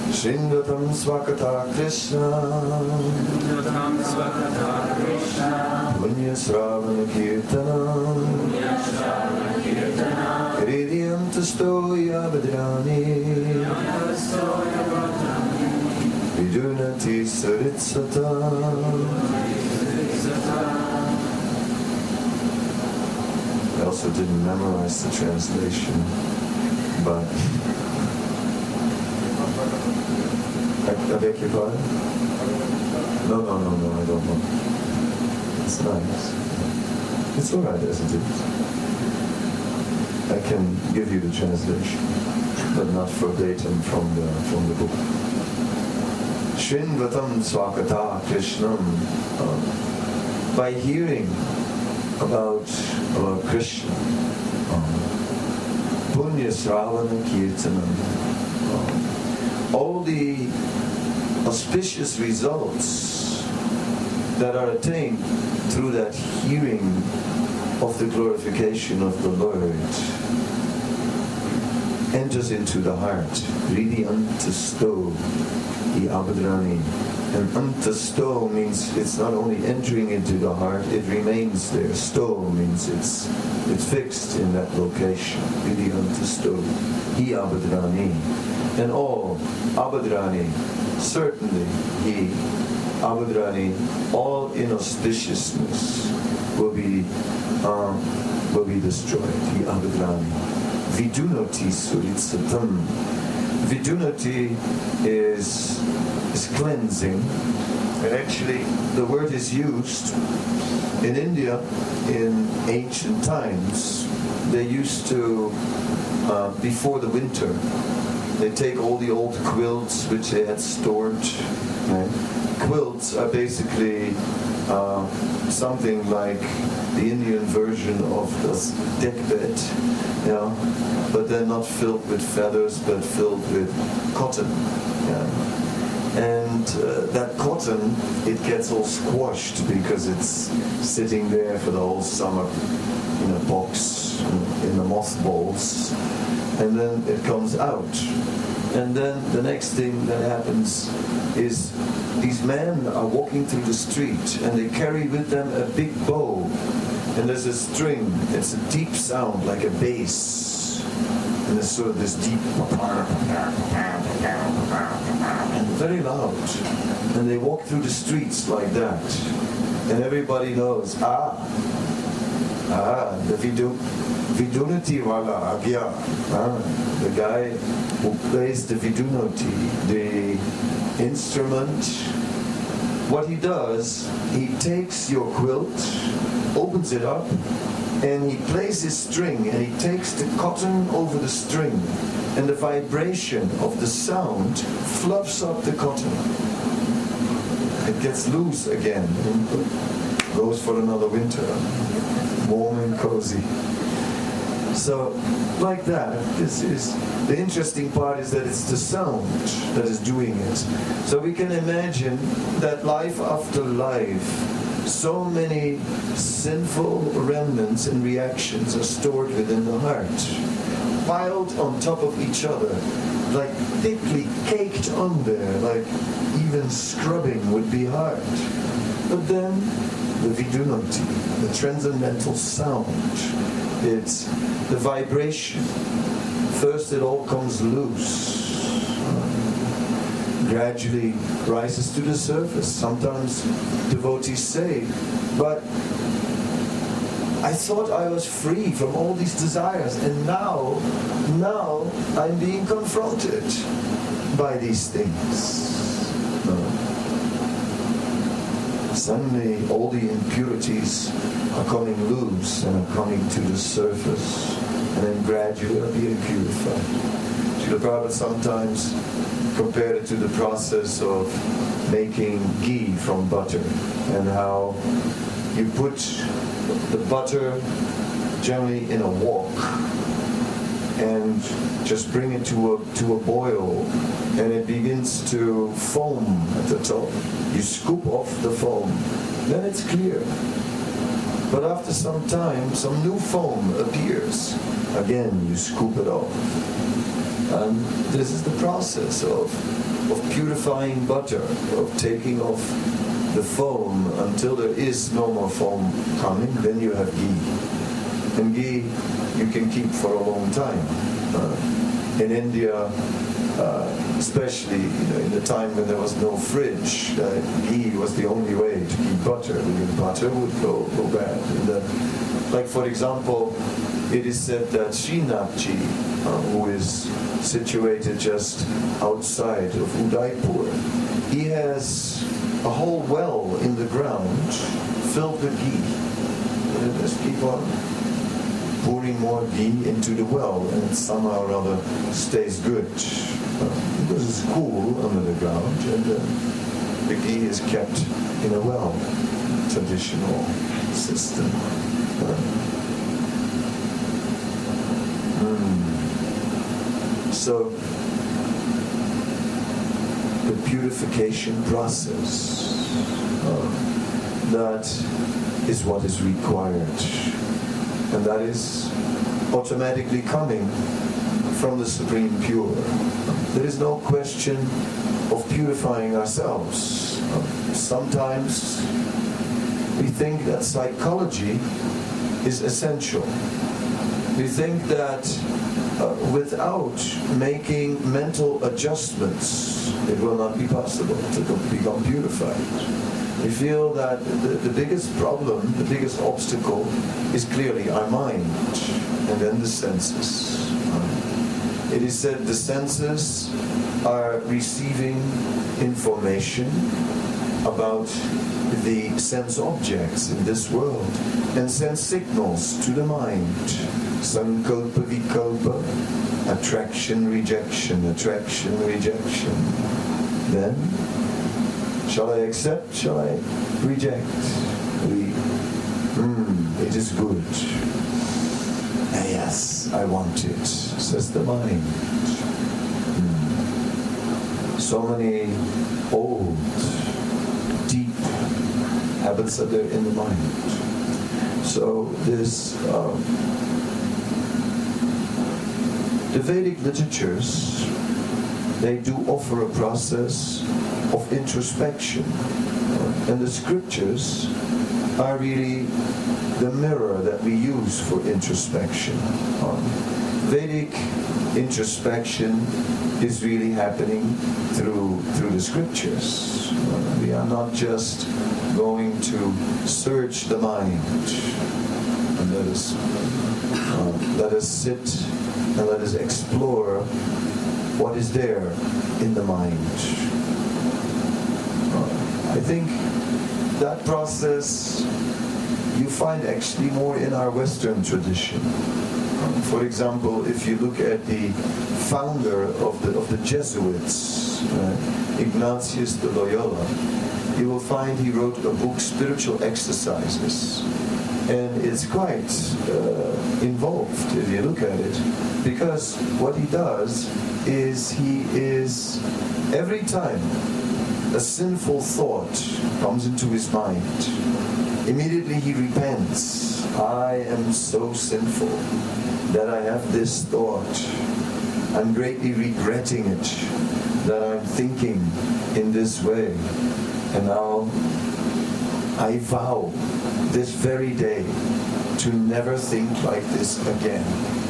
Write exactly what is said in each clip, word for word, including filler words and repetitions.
Srinvatam Swakata Krishna Srinvatam Swakata Krishna Punya Sravana Kirtanam Punya Sravana Kirtanam Hridiyam Tastoya Badrani Tastoya Badrani Vidunati Saritsata. I also didn't memorize the translation, but I, I beg your pardon? No, no, no, no, I don't know. It's nice. It's alright as it is. I can give you the translation, but not verbatim from the from the book. Srinvatam Swakata Krishnam. Uh, by hearing about, about Krishna, um, Punya Sravana Kirtanam, um, all the auspicious results that are attained through that hearing of the glorification of the Lord enters into the heart. Ridi antasto I abhadrani. And antasto means it's not only entering into the heart, it remains there. Sto means it's it's fixed in that location. Ridi antasto I abhadrani. And all abhadrani, certainly he abhadrani, all inauspiciousness will be um, will be destroyed. He abhadrani. Vidunati suritsatam. Vidunati is is cleansing, and actually the word is used in India in ancient times. They used to, uh, before the winter, they take all the old quilts which they had stored. Right? Quilts are basically uh, something like the Indian version of the deck bed, you know, but they're not filled with feathers, but filled with cotton. Yeah. And uh, that cotton, it gets all squashed because it's sitting there for the whole summer in a box, in the mothballs, and then it comes out. And then the next thing that happens is these men are walking through the street and they carry with them a big bow, and there's a string. It's a deep sound like a bass, and there's sort of this deep and very loud, and they walk through the streets like that, and everybody knows, ah ah the vidu vidunati wala agya, ah, the guy who plays the vidunati, the instrument. What he does, he takes your quilt, opens it up, and he plays his string, and he takes the cotton over the string, and the vibration of the sound fluffs up the cotton. It gets loose again and goes for another winter, warm and cozy. So, like that, this is the interesting part, is that it's the sound that is doing it. So we can imagine that life after life, so many sinful remnants and reactions are stored within the heart, piled on top of each other, like thickly caked on there, like even scrubbing would be hard. But then the vidunati, the transcendental sound, it's the vibration. First it all comes loose, gradually rises to the surface. Sometimes devotees say, but I thought I was free from all these desires, and now, now I'm being confronted by these things. No. Suddenly all the impurities are coming loose and are coming to the surface, and then gradually are being purified. Srila Prabhupada sometimes compared it to the process of making ghee from butter, and how you put the butter generally in a wok and just bring it to a to a boil, and it begins to foam at the top. You scoop off the foam, then it's clear. But after some time, some new foam appears. Again, you scoop it off. And this is the process of of purifying butter, of taking off the foam until there is no more foam coming, then you have ghee. And ghee you can keep for a long time. Uh, in India, uh, especially you know, in the time when there was no fridge, uh, ghee was the only way to keep butter. Because butter would go, go bad. And, uh, like for example, it is said that Srinathji, uh, who is situated just outside of Udaipur, he has a whole well in the ground filled with ghee. And just keep on pouring more ghee into the well, and it somehow or other stays good. Uh, because it's cool under the ground, and uh, the ghee is kept in a well. Traditional system. Uh, mm. So, the purification process, uh, that is what is required. And that is automatically coming from the Supreme Pure. There is no question of purifying ourselves. Sometimes we think that psychology is essential. We think that uh, without making mental adjustments, it will not be possible to become purified. We feel that the, the biggest problem, the biggest obstacle is clearly our mind and then the senses. It is said the senses are receiving information about the sense objects in this world and send signals to the mind. Sankalpa, vikalpa, attraction, rejection, attraction, rejection. Then, shall I accept? Shall I reject? We, mm, it is good. Ah, yes, I want it, says the mind. Mm. So many old, deep habits are there in the mind. So this, um, the Vedic literatures, they do offer a process of introspection. And the scriptures are really the mirror that we use for introspection. Um, Vedic introspection is really happening through through the scriptures. Uh, we are not just going to search the mind and let us uh, let us sit and let us explore what is there in the mind. Uh, I think that process you find actually more in our Western tradition. Um, for example, if you look at the founder of the of the Jesuits, uh, Ignatius de Loyola, you will find he wrote a book, Spiritual Exercises. And it's quite uh, involved if you look at it, because what he does is he is, every time a sinful thought comes into his mind, immediately he repents. I am so sinful that I have this thought. I'm greatly regretting it, that I'm thinking in this way. And now I vow this very day to never think like this again.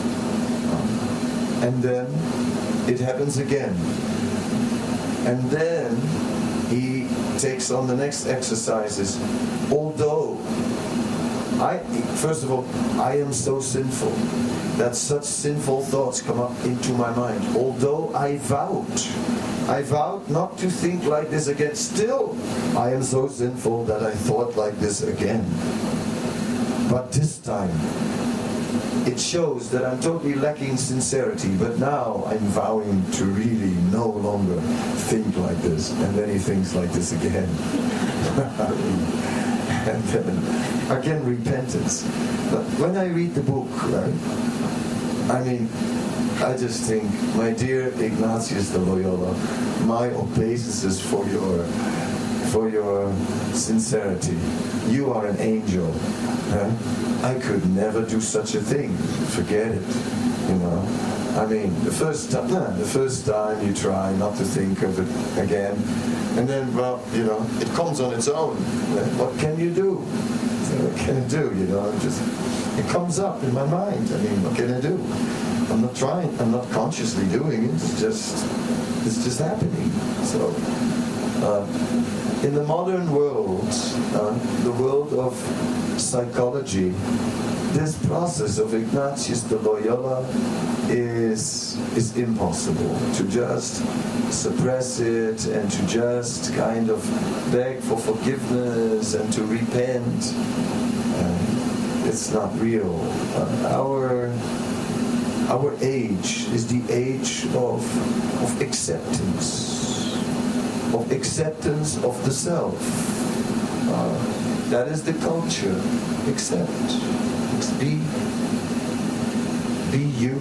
And then it happens again. And then he takes on the next exercises. Although, I, first of all, I am so sinful that such sinful thoughts come up into my mind. Although I vowed, I vowed not to think like this again. Still, I am so sinful that I thought like this again. But this time, it shows that I'm totally lacking sincerity, but now I'm vowing to really no longer think like this. And then he thinks like this again. And then, again, repentance. But when I read the book, right, I mean, I just think, my dear Ignatius de Loyola, my obeisances for your for your sincerity. You are an angel. Huh? I could never do such a thing. Forget it. You know, I mean, the first time, no, the first time you try not to think of it again, and then, well, you know, it comes on its own. What can you do? So what can I do? You know, it just it comes up in my mind. I mean, what can I do? I'm not trying. I'm not consciously doing it. It's just, it's just happening. So, uh, in the modern world, uh, the world of psychology, this process of Ignatius de Loyola is is impossible. To just suppress it and to just kind of beg for forgiveness and to repent, uh, it's not real. Uh, our our age is the age of of acceptance, of acceptance of the self. Uh, that is the culture. Accept. Be, be you.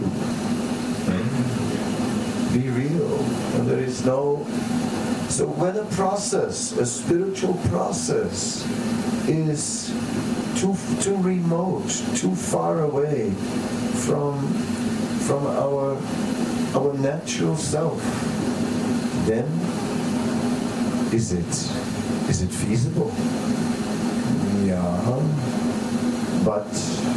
Be real. And there is no... So when a process, a spiritual process, is too too remote, too far away from from our our natural self, then is it is it feasible? Yeah. But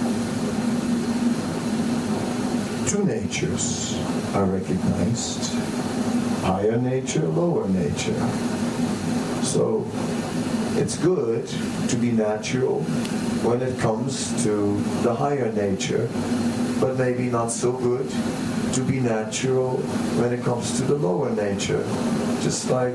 two natures are recognized, higher nature, lower nature. So it's good to be natural when it comes to the higher nature, but maybe not so good to be natural when it comes to the lower nature. Just like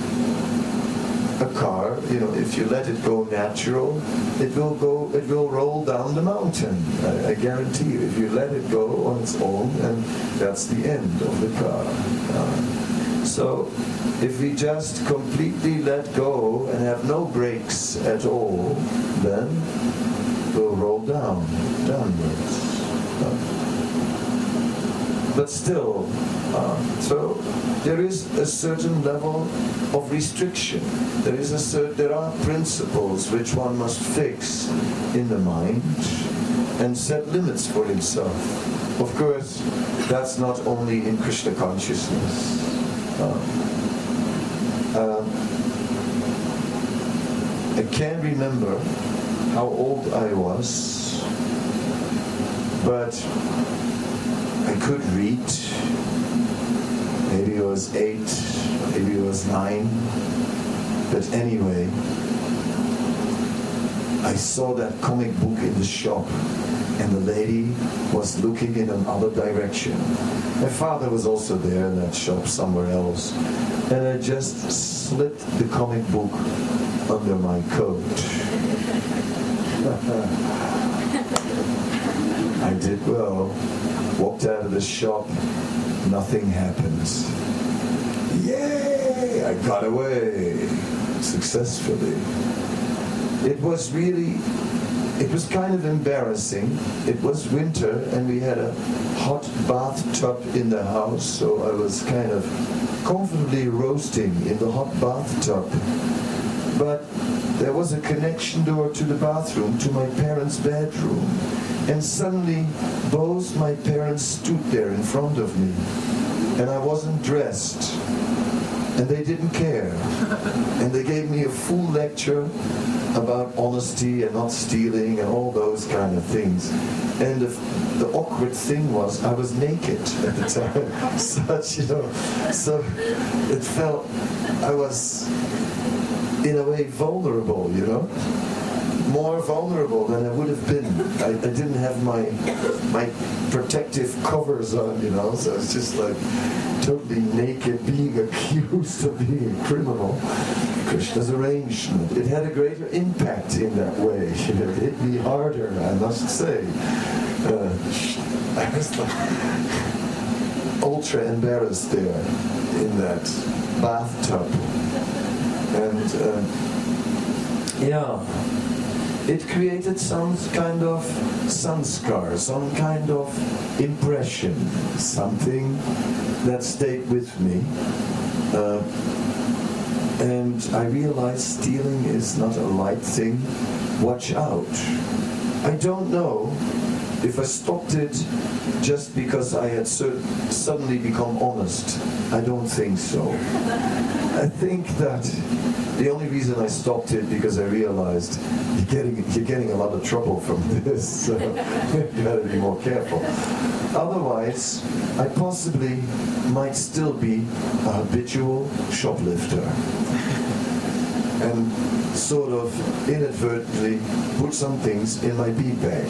a car, you know, if you let it go natural, it will go, it will roll down the mountain. I, I guarantee you. If you let it go on its own, and that's the end of the car. Uh, so, if we just completely let go and have no brakes at all, then we'll roll down, downwards. Uh, but still, uh, so there is a certain level of restriction. There is a cer- there are principles which one must fix in the mind and set limits for himself. Of course, that's not only in Krishna consciousness. Uh, uh, I can't remember how old I was, but I could read. Maybe it was eight, maybe it was nine. But anyway, I saw that comic book in the shop, and the lady was looking in another direction. My father was also there in that shop somewhere else, and I just slipped the comic book under my coat. I did well. Walked out of the shop, nothing happened. Yay! I got away successfully. It was really, it was kind of embarrassing. It was winter and we had a hot bathtub in the house, so I was kind of comfortably roasting in the hot bathtub. But there was a connection door to the bathroom, to my parents' bedroom. And suddenly, both my parents stood there in front of me. And I wasn't dressed. And they didn't care. And they gave me a full lecture about honesty and not stealing and all those kind of things. And the, the awkward thing was, I was naked at the time. Such, you know, so it felt, I was in a way vulnerable, you know, more vulnerable than I would have been. I, I didn't have my my protective covers on, you know, so it's just like totally naked, being accused of being a criminal. Krishna's arrangement. It had a greater impact in that way. It hit me harder, I must say. Uh, I was like ultra embarrassed there in that bathtub. And uh, yeah, it created some kind of sanskar, some kind of impression, something that stayed with me. Uh, and I realized stealing is not a light thing. Watch out. I don't know if I stopped it just because I had cer- suddenly become honest, I don't think so. I think that the only reason I stopped it because I realized you're getting you're getting a lot of trouble from this, so you gotta be more careful. Otherwise, I possibly might still be a habitual shoplifter and sort of inadvertently put some things in my bead bag.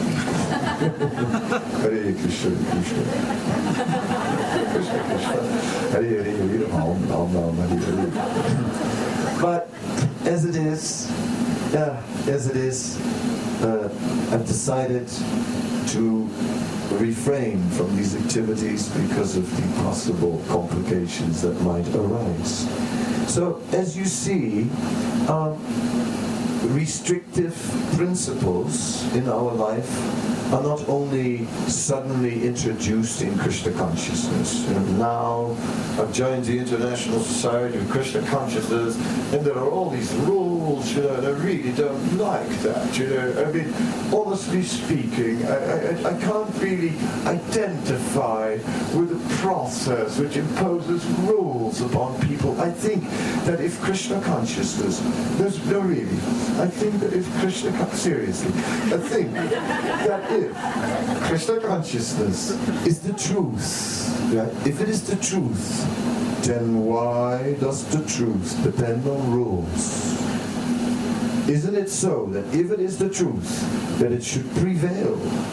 Hare Krishna, Krishna. Krishna, Krishna. Hare Hare, Hare Ram, Ram Ram, Hare Hare. But as it is, yeah, as it is, uh, I've decided to refrain from these activities because of the possible complications that might arise. So, as you see, um, restrictive principles in our life are not only suddenly introduced in Krishna consciousness. And now I've joined the International Society of Krishna Consciousness, and there are all these rules, you know, and I really don't like that, you know. I mean, honestly speaking, I, I, I can't really identify with a process which imposes rules upon people. I think that if Krishna consciousness, there's no really, I think that if Krishna, seriously, I think that if Krishna consciousness is the truth, right? If it is the truth, then why does the truth depend on rules? Isn't it so that if it is the truth, that it should prevail?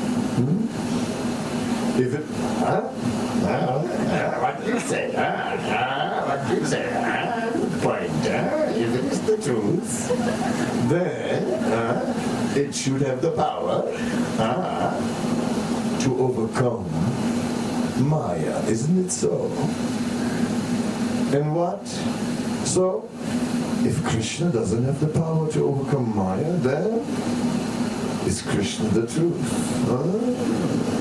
Hmm? If it, huh? Uh, what do you say? Uh, uh, what do you say? Uh, point. Uh, if it is the truth, then uh, it should have the power uh, to overcome Maya. Isn't it so? And what? So, if Krishna doesn't have the power to overcome Maya, then is Krishna the truth? Huh?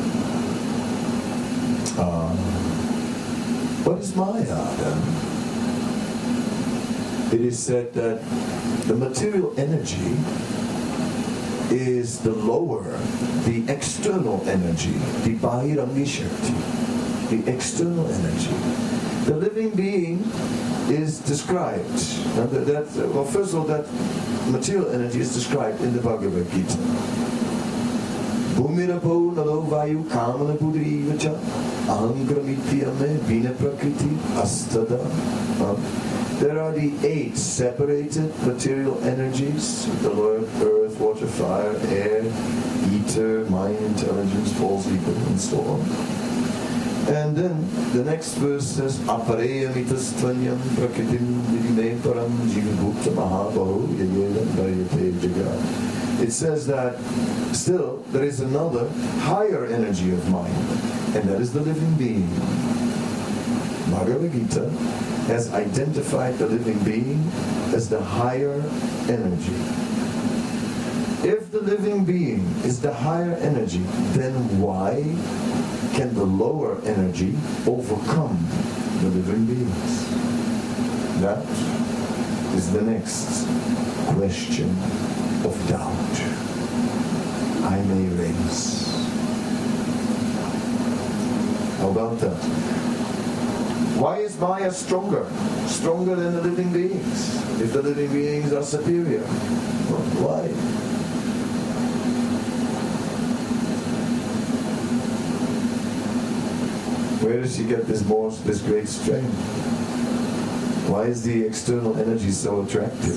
Uh, what is Maya then? It is said that the material energy is the lower, the external energy, the Bahirangi Shakti, the external energy. The living being is described. Now that, that, well, first of all, that material energy is described in the Bhagavad Gita. Bhumirapo nalo vayu kamana pudri vacha ahangramityame vina prakriti astada. There are the eight separated material energies: the Lord, earth, water, fire, air, ether, mind, intelligence, false ego, and so on. And then the next verse says, Apareya mitastvanyam prakritim vidime param jivibhukta mahabahu yayedam varyate jagat. It says that still there is another higher energy of mind, and that is the living being. Bhagavad Gita has identified the living being as the higher energy. If the living being is the higher energy, then why can the lower energy overcome the living beings? That is the next question of doubt I may raise. How about that? Why is Maya stronger? Stronger than the living beings? If the living beings are superior? Why? Where does she get this more, this great strength? Why is the external energy so attractive?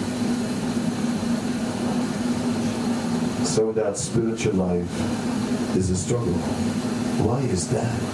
So that spiritual life is a struggle. Why is that?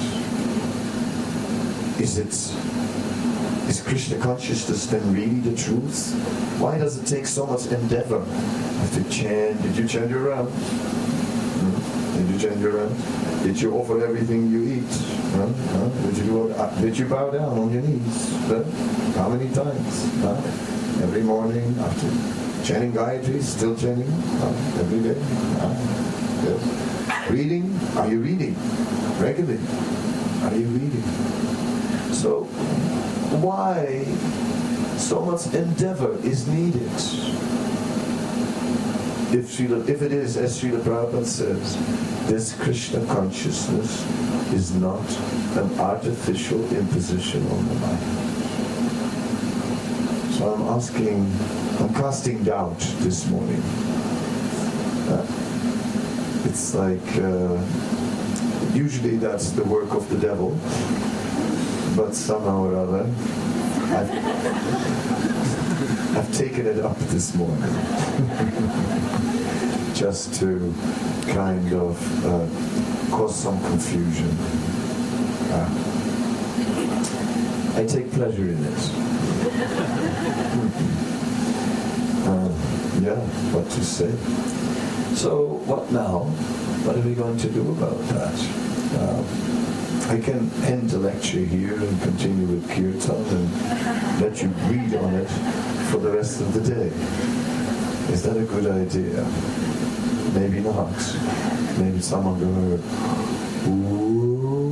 Is it, is Krishna consciousness then really the truth? Why does it take so much endeavor? I have to chant. Did you chant your round? Hmm? Did you chant your round? Did you offer everything you eat? Huh? Huh? Did you do, uh, did you bow down on your knees? Huh? How many times? Huh? Every morning after chanting Gayatri, still chanting? Huh? Every day? Huh? Yes. Reading? Are you reading? Regularly? Are you reading? So, why so much endeavor is needed? if Srila, if it is, as Srila Prabhupada says, this Krishna consciousness is not an artificial imposition on the mind. So I'm asking, I'm casting doubt this morning. Uh, it's like, uh, usually that's the work of the devil, but somehow or other, I've, I've taken it up this morning. Just to kind of uh, cause some confusion. Uh, I take pleasure in it. uh, yeah, what to say? So, what now? What are we going to do about that? Uh, I can end the lecture here and continue with Kirtan and let you read on it for the rest of the day. Is that a good idea? Maybe not. Maybe someone will ooh,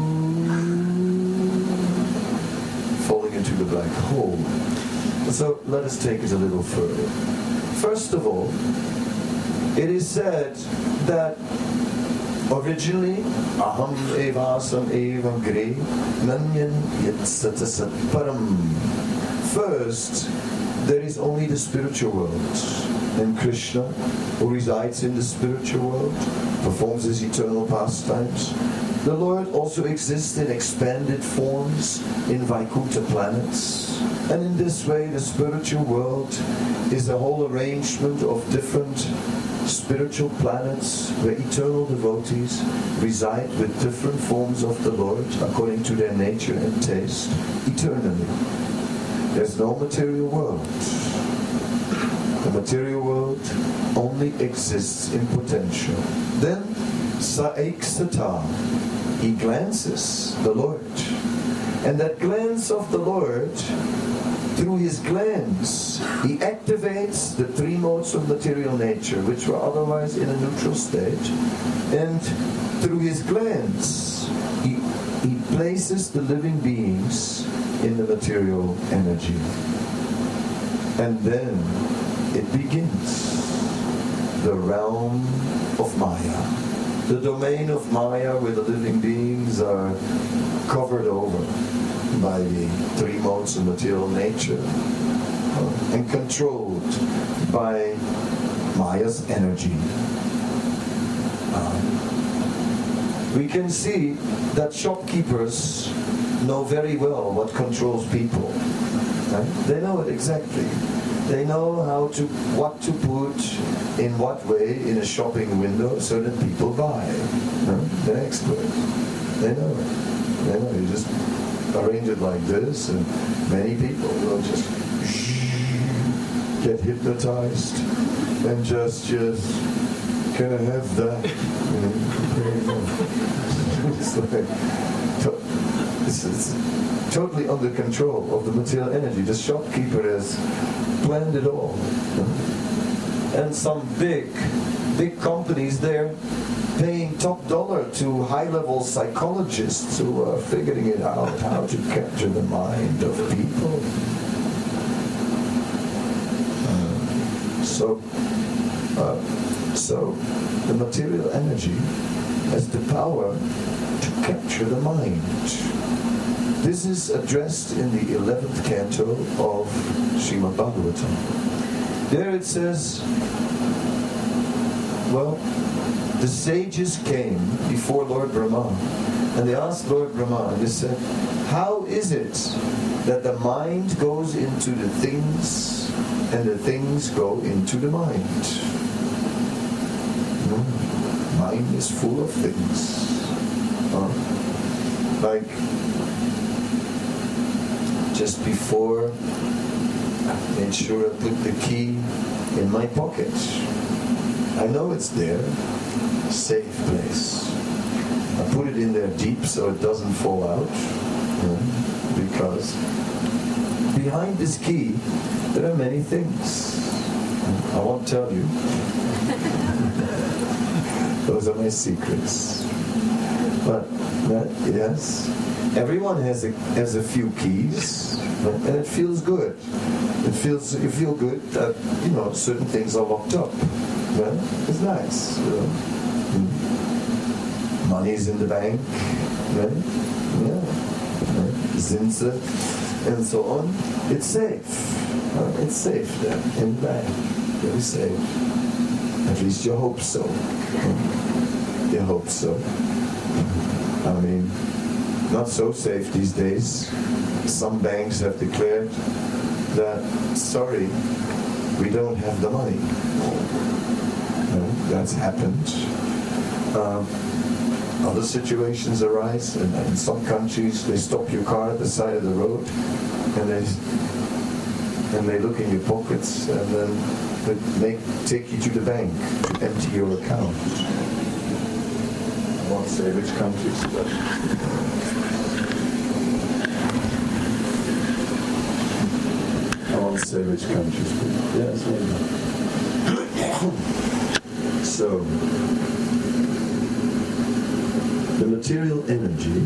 falling into the black hole. So let us take it a little further. First of all, it is said that originally, aham evasam evam gre nanyan yatsata param. First, there is only the spiritual world. And Krishna, who resides in the spiritual world, performs his eternal pastimes. The Lord also exists in expanded forms in Vaikuntha planets. And in this way, the spiritual world is a whole arrangement of different spiritual planets where eternal devotees reside with different forms of the Lord according to their nature and taste eternally. There's no material world. The material world only exists in potential. Then, Saeksata, he glances the Lord. And that glance of the Lord, through his glance, he activates the three modes of material nature, which were otherwise in a neutral state. And through his glance, he, he places the living beings in the material energy. And then it begins. The realm of Maya. The domain of Maya where the living beings are covered over by the three modes of material nature uh, and controlled by Maya's energy. Uh, we can see that shopkeepers know very well what controls people. Right? They know it exactly. They know how to, what to put in what way in a shopping window so that people buy. Huh? They're experts. They know it. They know it. You just arrange it like this, and many people will just get hypnotized and just, just, can I have that? You know, it's like, it's, it's totally under control of the material energy. The shopkeeper has planned it all. And some big, big companies there paying top dollar to high-level psychologists who are figuring it out, how to capture the mind of people. Uh, so, uh, so the material energy has the power to capture the mind. This is addressed in the eleventh canto of Srimad Bhagavatam. There it says, well, the sages came before Lord Brahma, and they asked Lord Brahma, and they said, how is it that the mind goes into the things, and the things go into the mind? No, mind is full of things. Uh, like, just before I made sure I put the key in my pocket. I know it's there, safe place. I put it in there deep so it doesn't fall out, you know, because behind this key there are many things. I won't tell you. Those are my secrets. But that, yes, everyone has a has a few keys, and it feels good It feels, you feel good that, you know, certain things are locked up. Well, it's nice, you know. Mm. Money's in the bank, right? Yeah. Right. Zinse, and so on. It's safe. Uh, it's safe there, in the bank. Very safe. At least you hope so. You hope so. I mean, not so safe these days. Some banks have declared that, sorry, we don't have the money. No, that's happened. Uh, other situations arise, and in some countries they stop your car at the side of the road, and they and they look in your pockets, and then they make, take you to the bank to empty your account. I won't say which countries, but I won't say which countries, but yes, maybe. So, the material energy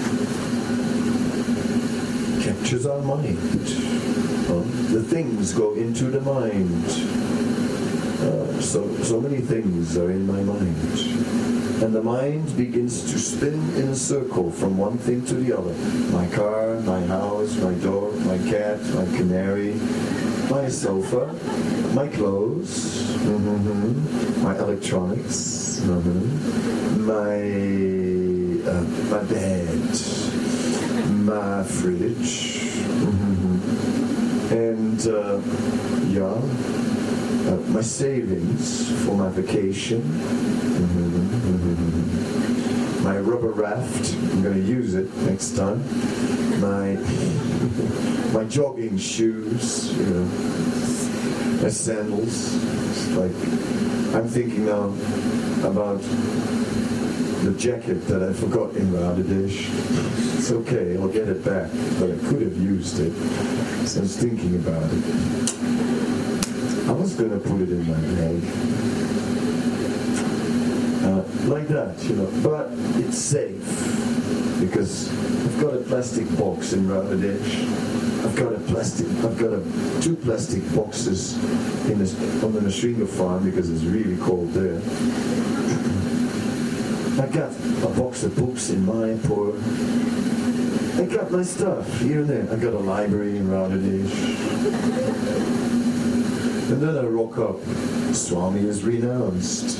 captures our mind. Uh, the things go into the mind. Uh, so, so many things are in my mind. And the mind begins to spin in a circle from one thing to the other. My car, my house, my dog, my cat, my canary, my sofa, my clothes, mm-hmm, my electronics, mm-hmm, my, uh, my bed, my fridge, mm-hmm, and uh, yeah, uh, my savings for my vacation, mm-hmm, mm-hmm, my rubber raft, I'm going to use it next time, my my jogging shoes, you know, my sandals. It's like, I'm thinking now about the jacket that I forgot in Bangladesh. It's okay, I'll get it back, but I could have used it. So I was thinking about it. I was going to put it in my bag. Uh, like that, you know, but it's safe because I've got a plastic box in Bangladesh. I've got a plastic, I've got a, two plastic boxes in this, on the Nashringa farm because it's really cold there. I got a box of books in Mayapur. I got my stuff here and there. I got a library in Bangladesh. And then I rock up. Swami is renounced.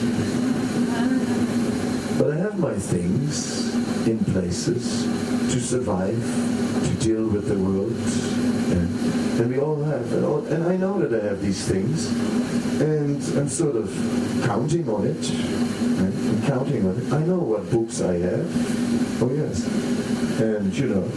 But I have my things in places to survive, to deal with the world. And, and we all have. And, all, and I know that I have these things. And I'm sort of counting on it. Right? I'm counting on it. I know what books I have. Oh yes. And you know,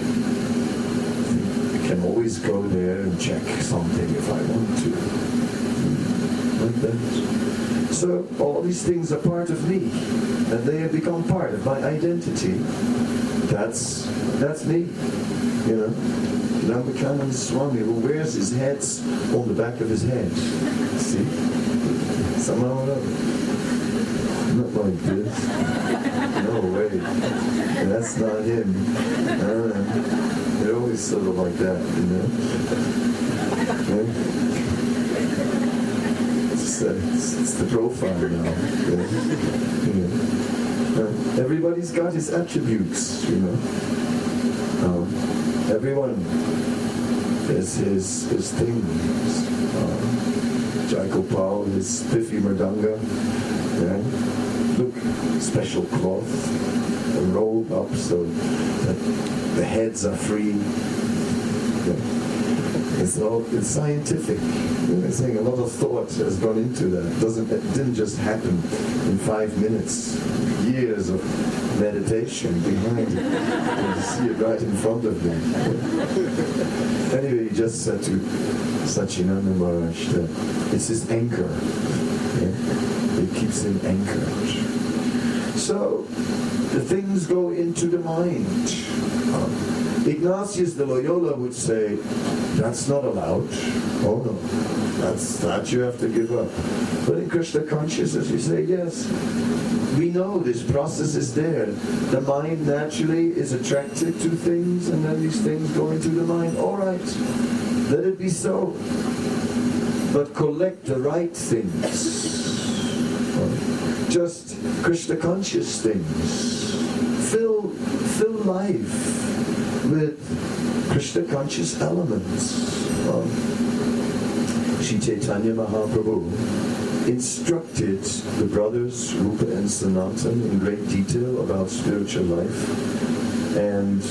I can always go there and check something if I want to. Like that. So all these things are part of me, and they have become part of my identity. That's that's me, you know. Namakananda Swami, who wears his hats on the back of his head. See, somehow or other. Not like this. No way. That's not him. Uh, they're always sort of like that, you know. Okay? It's, uh, it's, it's the profile now. Yeah. Yeah. Uh, everybody's got his attributes, you know. Um, everyone has his his things. Uh, Jai Gopal, his spiffy mridanga. Yeah. Look, special cloth, rolled up so that the heads are free. Yeah. It's all it's scientific. I'm saying a lot of thought has gone into that. Doesn't it didn't just happen in five minutes. Years of meditation behind it. You see it right in front of me. Anyway, he just said to Satchidananda Maharaj that it's his anchor. Yeah? It keeps him anchored. So the things go into the mind. Uh, Ignatius de Loyola would say, that's not allowed. Oh no, that's that you have to give up. But in Krishna consciousness you say, yes, we know this process is there. The mind naturally is attracted to things, and then these things go into the mind. All right, Let it be so. But collect the right things. Just Krishna conscious things. Fill, fill life with Krishna conscious elements. Um, Shri Chaitanya Mahaprabhu instructed the brothers Rupa and Sanatan in great detail about spiritual life. And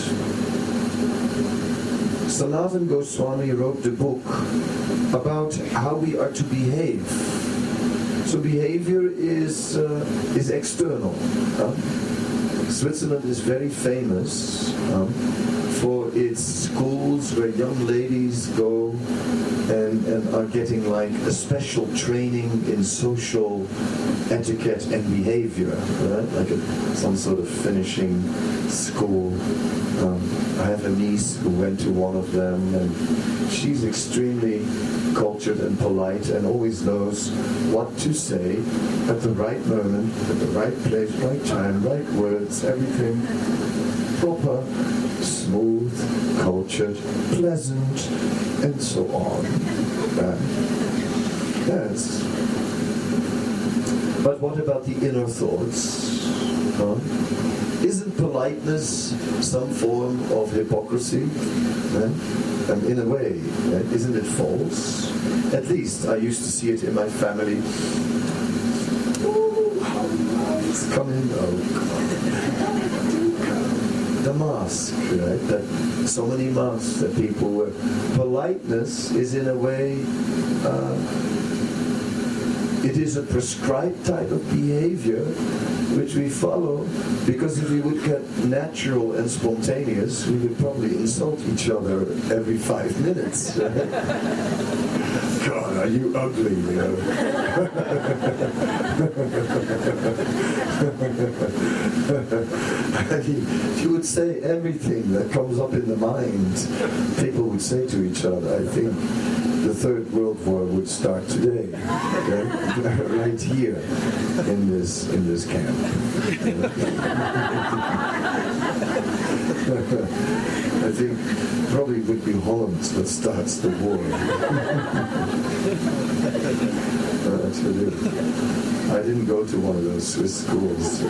Sanatan Goswami wrote the book about how we are to behave. So behavior is uh, is external. Uh, Switzerland is very famous um, for its schools where young ladies go and, and are getting like a special training in social etiquette and behavior, right? Like a, some sort of finishing school. Um, I have a niece who went to one of them, and she's extremely cultured and polite and always knows what to say at the right moment, at the right place, right time, right words, everything proper, smooth, cultured, pleasant, and so on. Uh, yes. But what about the inner thoughts? Huh? Isn't politeness some form of hypocrisy? Eh? And in a way, eh? Isn't it false? At least I used to see it in my family. Oh, how nice! Come in, oh, come. The mask, right? That so many masks that people wear. Politeness is in a way. Uh, It is a prescribed type of behavior which we follow, because if we would get natural and spontaneous, we would probably insult each other every five minutes. God, are you ugly, you know? If you would say everything that comes up in the mind, people would say to each other, I think the Third World War would start today, okay? Right here in this in this camp. I think probably it would be Holland that starts the war. uh, that's what it is. I didn't go to one of those Swiss schools.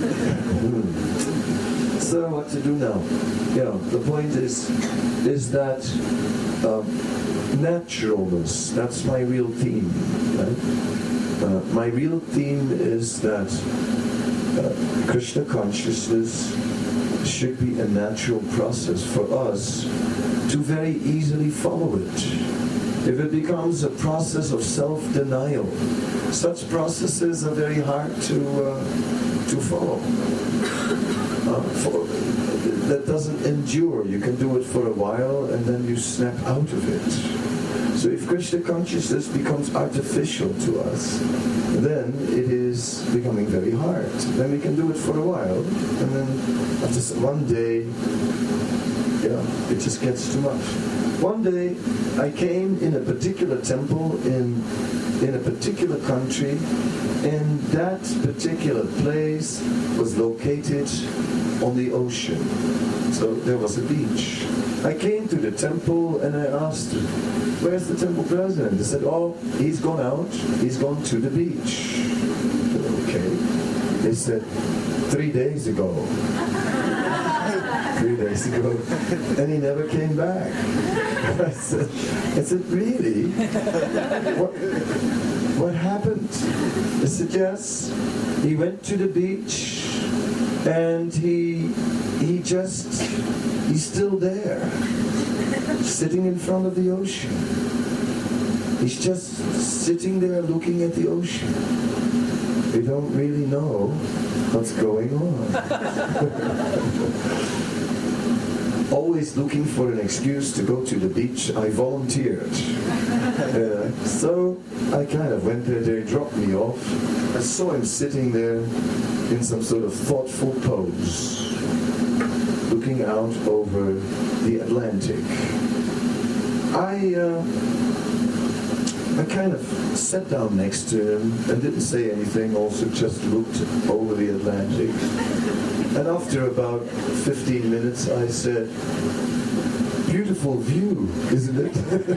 So what to do now? You know, the point is, is that um, naturalness. That's my real theme. Right? Uh, my real theme is that uh, Krishna consciousness should be a natural process for us to very easily follow it. If it becomes a process of self-denial, such processes are very hard to uh, to follow. Uh, for, that doesn't endure. You can do it for a while and then you snap out of it. So if Krishna consciousness becomes artificial to us, then it is becoming very hard. Then we can do it for a while, and then after one day, yeah, it just gets too much. One day, I came in a particular temple in in a particular country, and that particular place was located on the ocean. So there was a beach. I came to the temple and I asked, where's the temple president? They said, oh, he's gone out, he's gone to the beach. Okay. They said, three days ago. Three days ago. And he never came back. I said, I said, really? What, what happened? They said, yes, he went to the beach and he he just, he's still there, sitting in front of the ocean. He's just sitting there looking at the ocean. We don't really know what's going on. Always looking for an excuse to go to the beach, I volunteered. Uh, so I kind of went there, they dropped me off. I saw him sitting there in some sort of thoughtful pose, looking out over the Atlantic. I uh, I kind of sat down next to him and didn't say anything, also just looked over the Atlantic. And after about fifteen minutes I said, beautiful view, isn't it?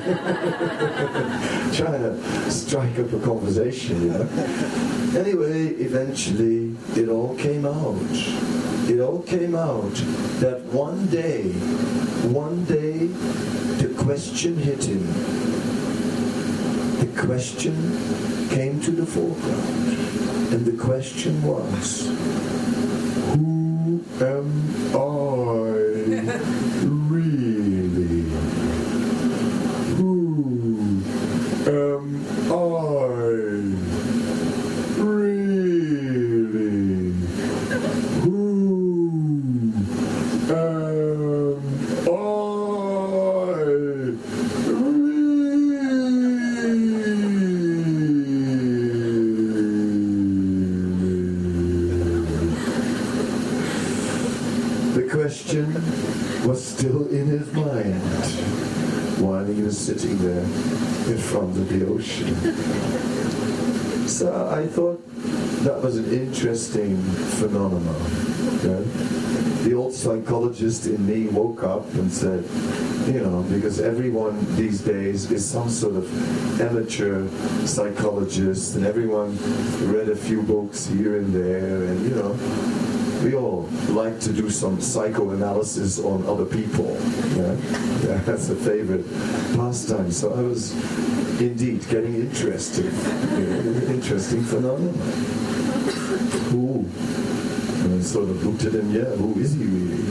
Trying to strike up a conversation, you know. Anyway, eventually, it all came out. It all came out that one day, one day, the question hit him. The question came to the foreground. And the question was, who am I really? Who am I really? Who am I really? The question was still in his mind while he was sitting there in front of the ocean. So I thought that was an interesting phenomenon. Okay? The old psychologist in me woke up and said, you know, because everyone these days is some sort of amateur psychologist, and everyone read a few books here and there, and you know, we all like to do some psychoanalysis on other people. Yeah? Yeah, that's a favorite pastime. So I was indeed getting interested. You know, interesting phenomenon. Who? And I sort of looked at him, yeah, who is he really?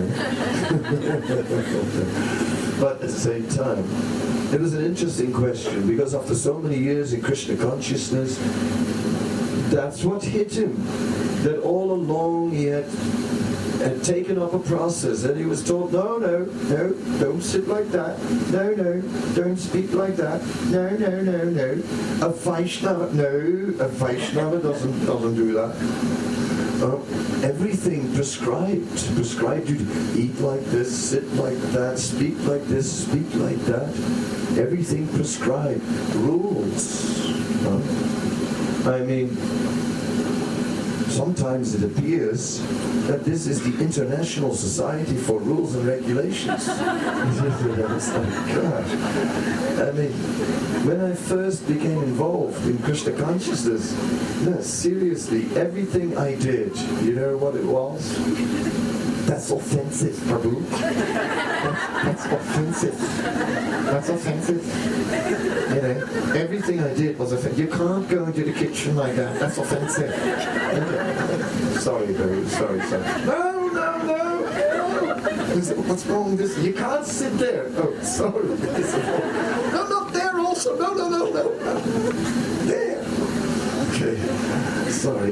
Yeah? But at the same time, it was an interesting question, because after so many years in Krishna consciousness, that's what hit him. That all along he had, had taken up a process, and he was told, no, no, no, don't sit like that. No, no, don't speak like that. No, no, no, no. A Vaishnava, no, a Vaishnava doesn't, doesn't do that. Uh, everything prescribed. Prescribed you to eat like this, sit like that, speak like this, speak like that. Everything prescribed. Rules. Uh, I mean, sometimes it appears that this is the International Society for Rules and Regulations. It's like, gosh. I mean, when I first became involved in Krishna consciousness, no, seriously, everything I did, you know what it was? That's offensive, Prabhu. That's, that's offensive. That's offensive. You know, everything I did was offensive. You can't go into the kitchen like that. That's offensive. Sorry, Prabhu. Sorry, sorry. No, no, no, no. What's wrong with this? You can't sit there. Oh, sorry. No, not there also. No, no, no, no. There. Okay. Sorry.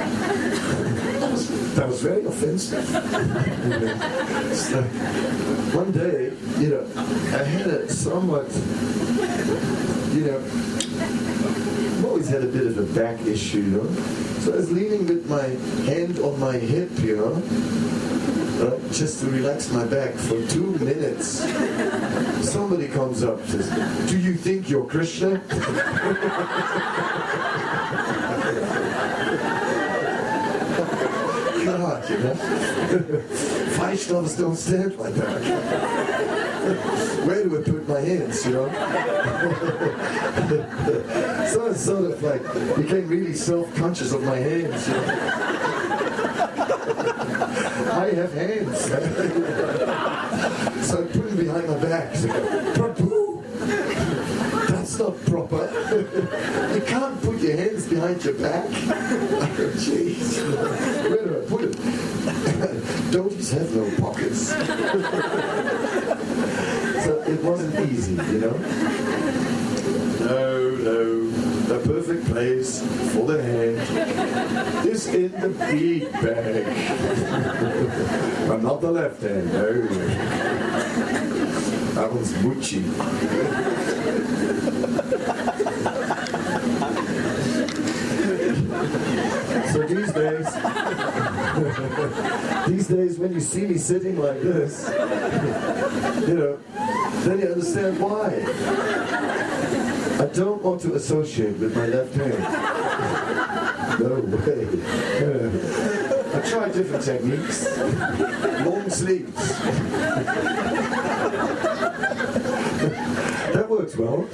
That was, that was very offensive. So, one day, you know, I had a somewhat, you know, I've always had a bit of a back issue, you know. So I was leaning with my hand on my hip, you know, uh, just to relax my back for two minutes. Somebody comes up and says, do you think you're Krishna? God, you know. Vaishnavas don't stand like that. Where do I put my hands, you know? So I sort of like became really self-conscious of my hands, you know. I have hands. So I put them behind my back. So, Prabhu, that's not proper. You can't put your hands behind your back. Oh, jeez. Where do I put them? Dhotis have no pockets. So it wasn't easy, you know? No, no. The perfect place for the hand is in the big bag. But not the left hand, no. That one's Muchi. So these days, these days when you see me sitting like this, you know, then you understand why. I don't want to associate with my left hand. No way. Uh, I tried different techniques. Long sleeves. That works well.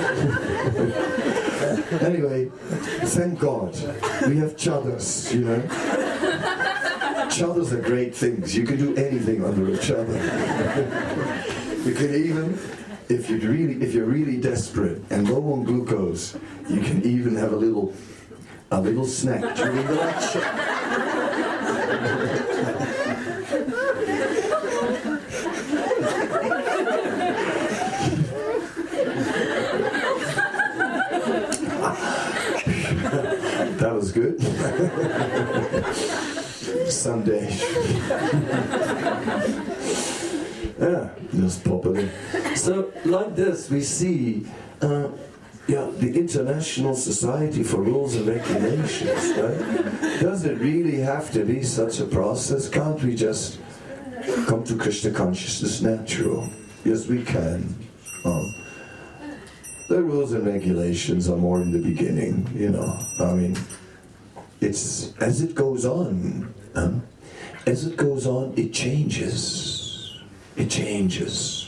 Anyway, thank God we have chadars, you know. Chadars are great things. You can do anything under a chadar. You can even, if you really, if you're really desperate and low on glucose, you can even have a little, a little snack during the lecture. That was good. Someday. Yeah, just pop it in. So, like this, we see uh, yeah, the International Society for Rules and Regulations, right? Does it really have to be such a process? Can't we just come to Krishna consciousness natural? Yes, we can. Um, the rules and regulations are more in the beginning, you know. I mean, it's as it goes on, huh? as it goes on, it changes. It changes.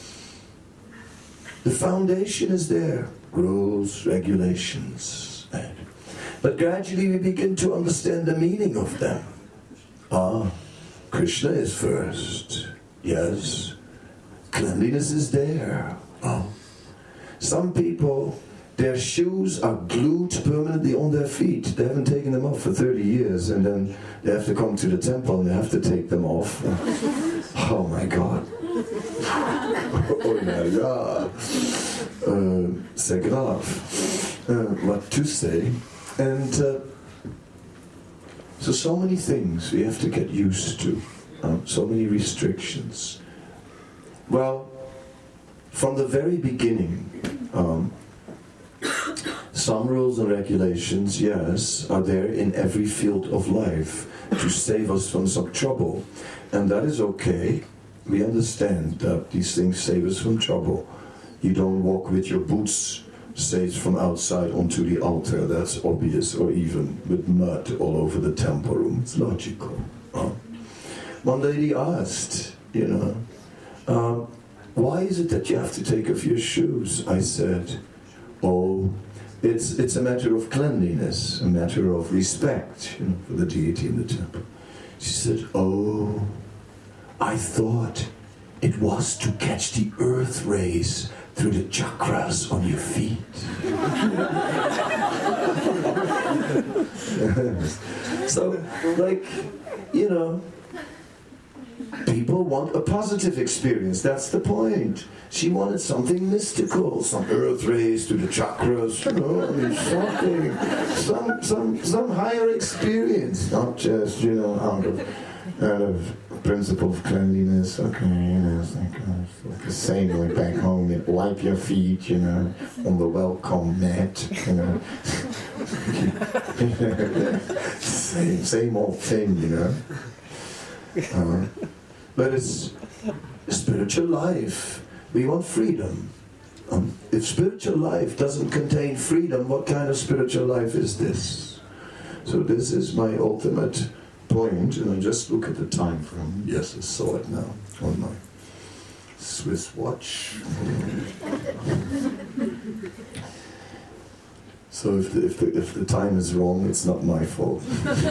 The foundation is there, rules, regulations. Right? But gradually we begin to understand the meaning of them. Ah, Krishna is first. Yes. Cleanliness is there. Oh. Some people, their shoes are glued permanently on their feet. They haven't taken them off for thirty years, and then they have to come to the temple and they have to take them off. Oh my God. Oh my God. Uh, c'est grave. Uh, what to say? And uh, so, so many things we have to get used to. Uh, so many restrictions. Well, from the very beginning, um, some rules and regulations, yes, are there in every field of life to save us from some trouble. And that is okay. We understand that these things save us from trouble. You don't walk with your boots, says, from outside onto the altar. That's obvious. Or even with mud all over the temple room. It's logical. Uh, one lady asked, you know, um, why is it that you have to take off your shoes? I said, oh, it's it's a matter of cleanliness, a matter of respect, you know, for the deity in the temple. She said, oh, I thought it was to catch the earth rays through the chakras on your feet. So, like, you know, people want a positive experience. That's the point. She wanted something mystical, some earth rays to the chakras, you know, I mean, something, some, some, some higher experience, not just, you know, out of, out of principle of cleanliness. Okay, you know, it's like, uh, it's like the same way back home. You wipe your feet, you know, on the welcome mat, you know. same, same old thing, you know. Uh, but it's spiritual life. We want freedom. Um, if spiritual life doesn't contain freedom, what kind of spiritual life is this? So this is my ultimate point, and I just look at the time frame. Yes, I saw it now on my Swiss watch. So if the, if the, if the time is wrong, it's not my fault.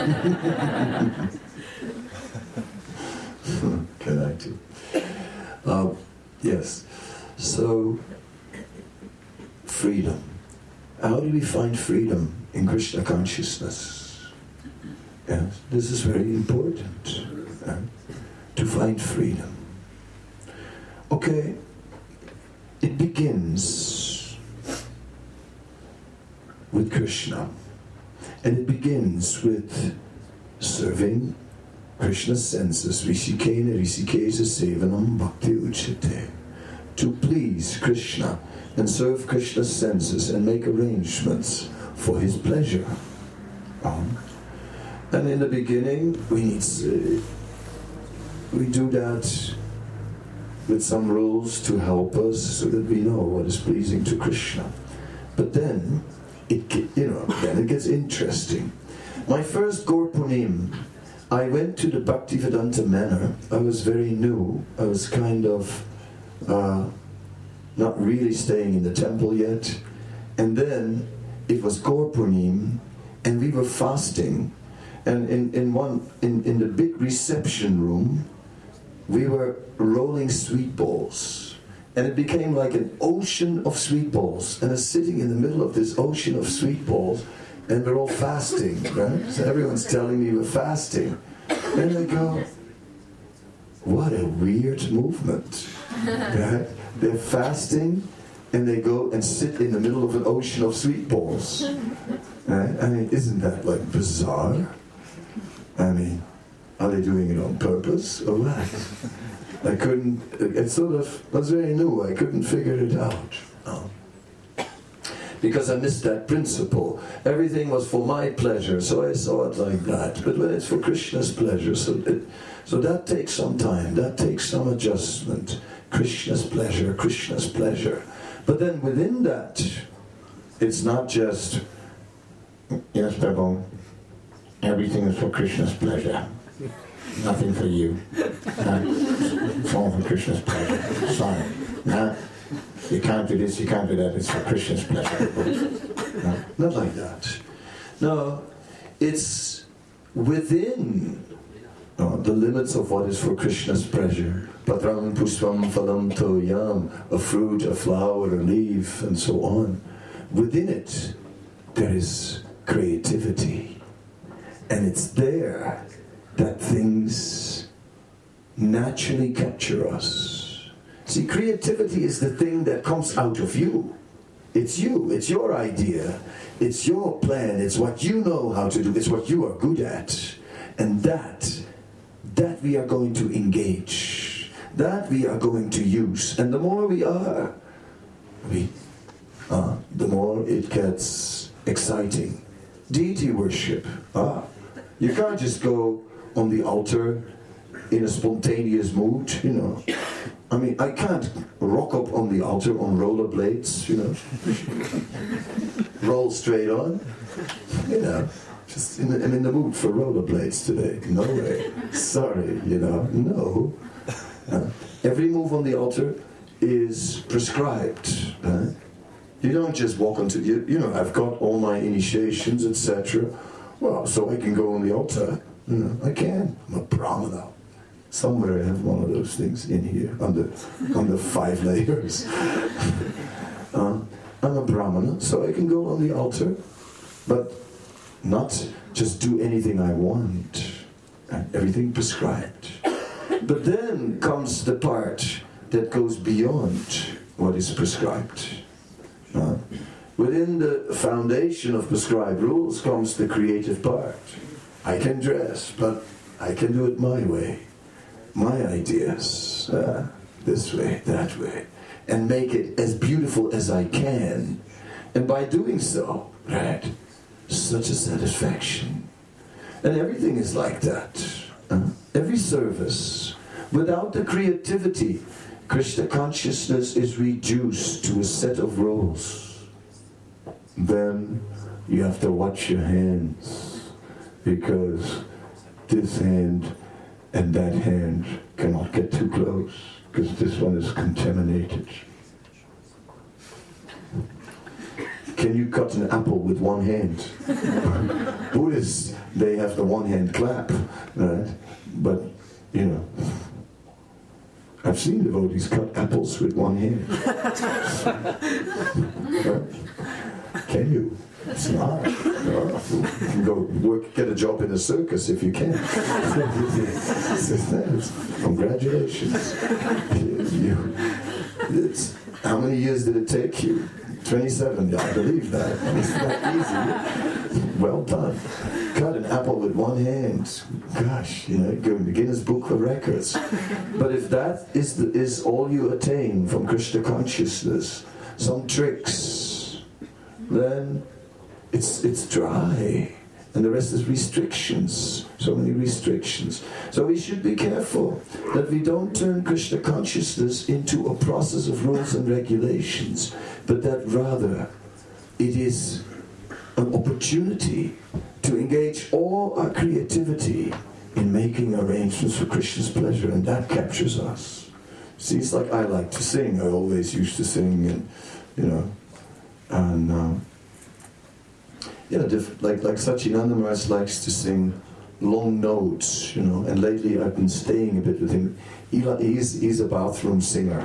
Can I do? Uh, yes. So, freedom. How do we find freedom in Krishna consciousness? Yes, this is very important. Uh, to find freedom. Okay, it begins with Krishna. And it begins with serving Krishna's senses, Rishikena Rishikesa Sevanam Bhakti Uchate. To please Krishna and serve Krishna's senses and make arrangements for his pleasure. Um, and in the beginning, we need uh, we do that with some rules to help us so that we know what is pleasing to Krishna. But then, it you know, then it gets interesting. My first Gaur Punim, I went to the Bhaktivedanta Manor. I was very new. I was kind of uh, not really staying in the temple yet. And then it was Gaur Purnim, and we were fasting. And in, in one in, in the big reception room, we were rolling sweet balls. And it became like an ocean of sweet balls. And I was sitting in the middle of this ocean of sweet balls, and we're all fasting, right? So everyone's telling me we're fasting. And I go, what a weird movement, right? They're fasting, and they go and sit in the middle of an ocean of sweet balls. Right? I mean, isn't that like bizarre? I mean, are they doing it on purpose or what? I couldn't, it sort of was very new, I couldn't figure it out. Oh. Because I missed that principle. Everything was for my pleasure, so I saw it like that. But when it's for Krishna's pleasure, so, it, so that takes some time, that takes some adjustment. Krishna's pleasure, Krishna's pleasure. But then within that, it's not just, yes, Prabhu, everything is for Krishna's pleasure. Nothing for you. Uh, it's all for Krishna's pleasure. Sorry. No, you can't do this, you can't do that, it's for Krishna's pleasure. No, not like that. No, it's within uh, the limits of what is for Krishna's pleasure. Patram pushpam phalam toyam, a fruit, a flower, a leaf, and so on. Within it, there is creativity. And it's there that things naturally capture us. See, creativity is the thing that comes out of you. It's you, it's your idea, it's your plan, it's what you know how to do, it's what you are good at. And that, that we are going to engage, that we are going to use. And the more we are, we, uh, the more it gets exciting. Deity worship, ah, you can't just go on the altar in a spontaneous mood, you know. I mean, I can't rock up on the altar on rollerblades, you know. Roll straight on, you know. Just in the, I'm in the mood for rollerblades today. No way. Sorry, you know. No. Uh, every move on the altar is prescribed. Uh, you don't just walk onto, you, you know, I've got all my initiations, et cetera. Well, so I can go on the altar. You know, I can. I'm a brahmana. Somewhere I have one of those things in here, under, under five layers. uh, I'm a brahmana, so I can go on the altar, but not just do anything I want. Everything prescribed. But then comes the part that goes beyond what is prescribed. Uh, within the foundation of prescribed rules comes the creative part. I can dress, but I can do it my way. My ideas, uh, this way, that way, and make it as beautiful as I can. And by doing so, right, such a satisfaction. And everything is like that. Uh, every service, without the creativity, Krishna consciousness is reduced to a set of rules. Then you have to watch your hands, because this hand and that hand cannot get too close, because this one is contaminated. Can you cut an apple with one hand? Buddhists, they have the one hand clap, right? But, you know, I've seen devotees cut apples with one hand. Right? Can you? It's not. No. You can go work, get a job in a circus if you can. Congratulations. You, it's, how many years did it take you? twenty-seven, I believe that. It's not easy. Well done. Cut an apple with one hand. Gosh, you know, go to the Guinness Book of Records. But if that is, the, is all you attain from Krishna consciousness, some tricks, then it's it's dry. And the rest is restrictions. So many restrictions. So we should be careful that we don't turn Krishna consciousness into a process of rules and regulations, but that rather it is an opportunity to engage all our creativity in making arrangements for Krishna's pleasure, and that captures us. See, it's like I like to sing. I always used to sing, and you know, and um, you know, diff- like like Satchidananda Maharaj likes to sing long notes, you know. And lately, I've been staying a bit with him. He, he's he's a bathroom singer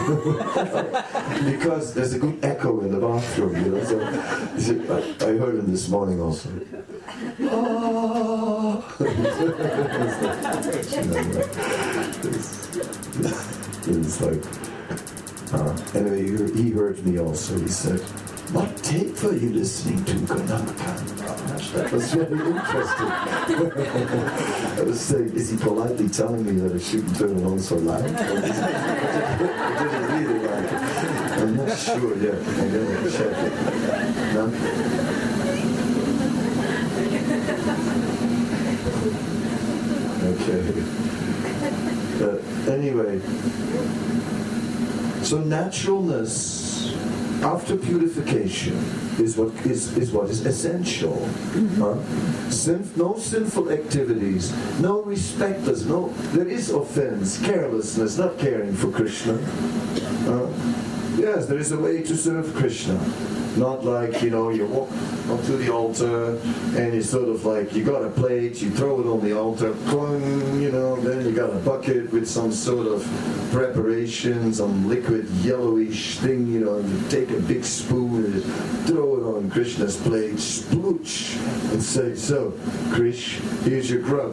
because there's a good echo in the bathroom, you know. So, I, I heard him this morning also. Oh. it's, it's like, uh, anyway, he heard, he heard me also. He said, "What tape are you listening to, Kanaka?" That was very interesting. I was saying, is he politely telling me that I shouldn't turn it on so loud? I didn't really like it. I'm not sure yet. I'm going to check it. No? Okay. Uh, anyway, so naturalness after purification is what is, is what is essential. Mm-hmm. Huh? Sin, no sinful activities, no respectless, no there is offense, carelessness, not caring for Krishna. Huh? Yes, there is a way to serve Krishna. Not like, you know, you walk up to the altar and you sort of like, you got a plate, you throw it on the altar, clung, you know, then you got a bucket with some sort of preparation, some liquid yellowish thing, you know, and you take a big spoon and throw it on Krishna's plate, splooch, and say, "So, Krish, here's your grub."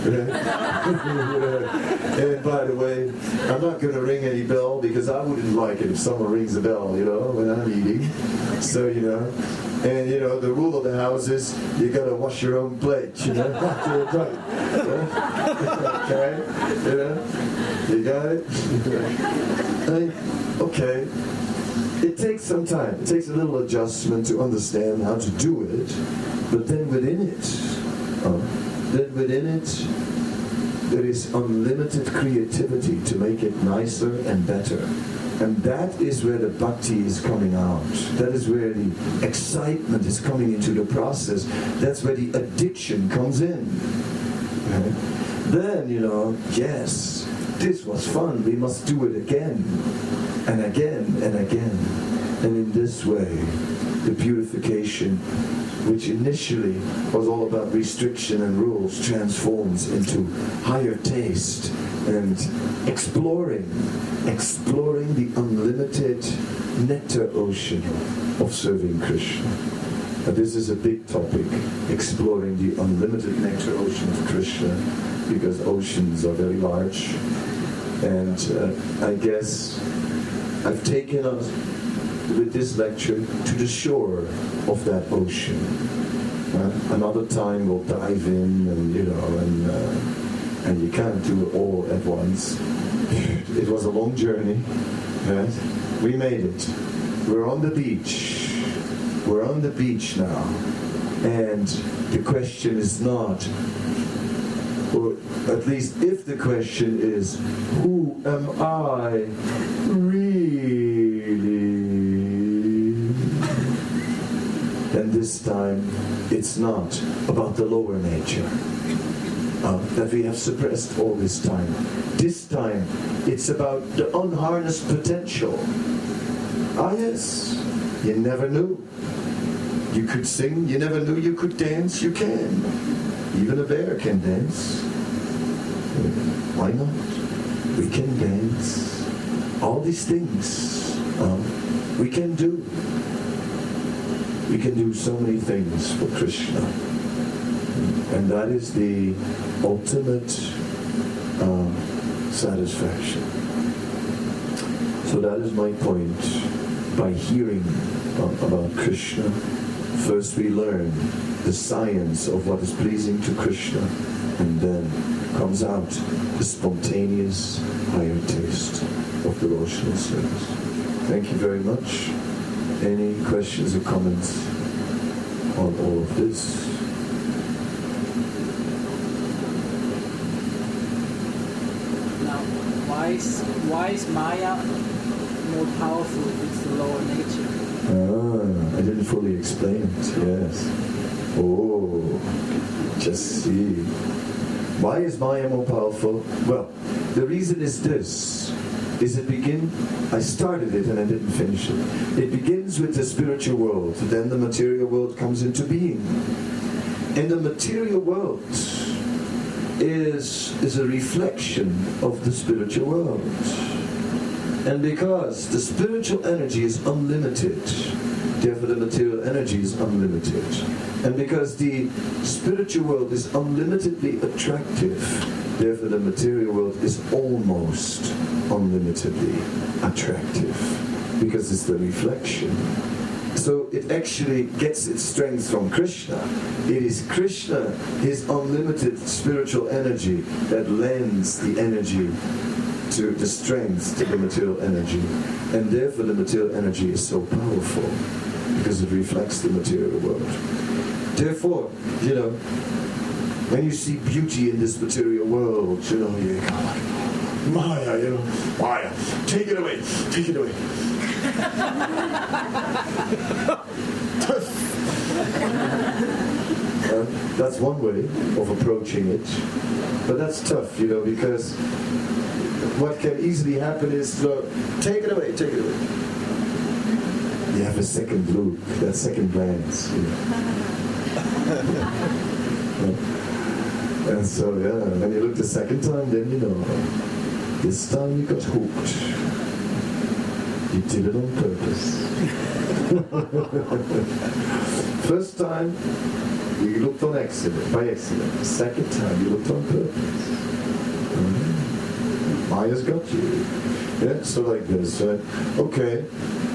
And by the way, I'm not going to ring any bell because I wouldn't like it if someone rings a bell, you know, when I'm eating. So, you know, and, you know, the rule of the house is you got to wash your own plate, you know, after you're done. Okay? You know? You got it? I, okay. It takes some time. It takes a little adjustment to understand how to do it. But then within it, uh, then within it, there is unlimited creativity to make it nicer and better. And that is where the bhakti is coming out. That is where the excitement is coming into the process. That's where the addiction comes in. Right? Then, you know, yes, this was fun. We must do it again and again and again. And in this way, the purification, which initially was all about restriction and rules, transforms into higher taste and exploring, exploring the unlimited nectar ocean of serving Krishna. And this is a big topic, exploring the unlimited nectar ocean of Krishna, because oceans are very large. And uh, I guess I've taken us with this lecture to the shore of that ocean. Uh, another time we'll dive in, and you know, and uh, and you can't do it all at once. It was a long journey. Right? We made it. We're on the beach. We're on the beach now, and the question is not, or at least if the question is, who am I really? Then this time, it's not about the lower nature uh, that we have suppressed all this time. This time, it's about the unharnessed potential. Ah yes, you never knew. You could sing, you never knew you could dance, you can. Even a bear can dance. Why not? We can dance. All these things uh, we can do. We can do so many things for Krishna. And that is the ultimate uh, satisfaction. So that is my point. By hearing uh, about Krishna, first we learn the science of what is pleasing to Krishna, and then comes out the spontaneous higher taste of devotional service. Thank you very much. Any questions or comments on all of this? Now, why is, why is Maya more powerful if it's the lower nature? Ah, I didn't fully explain it, yes. Oh, just see. Why is Maya more powerful? Well, the reason is this. is it begin, I started it and I didn't finish it. It begins with the spiritual world, then the material world comes into being. And the material world is, is a reflection of the spiritual world. And because the spiritual energy is unlimited, therefore the material energy is unlimited. And because the spiritual world is unlimitedly attractive, therefore the material world is almost unlimitedly attractive. Because it's the reflection. So it actually gets its strength from Krishna. It is Krishna, his unlimited spiritual energy, that lends the energy to the strength to the material energy. And therefore the material energy is so powerful, because it reflects the material world. Therefore, you know, when you see beauty in this material world, you know, you go like, Maya, you know, Maya, take it away, take it away. uh, that's one way of approaching it, but that's tough, you know, because what can easily happen is, look, take it away, take it away. You have a second look, that second glance, you know. And so, yeah, when you look the second time, then you know, this time you got hooked. You did it on purpose. First time, you looked on accident, by accident. The second time, you looked on purpose. Mm-hmm. Maya's got you. Yeah, so like this, right? Okay.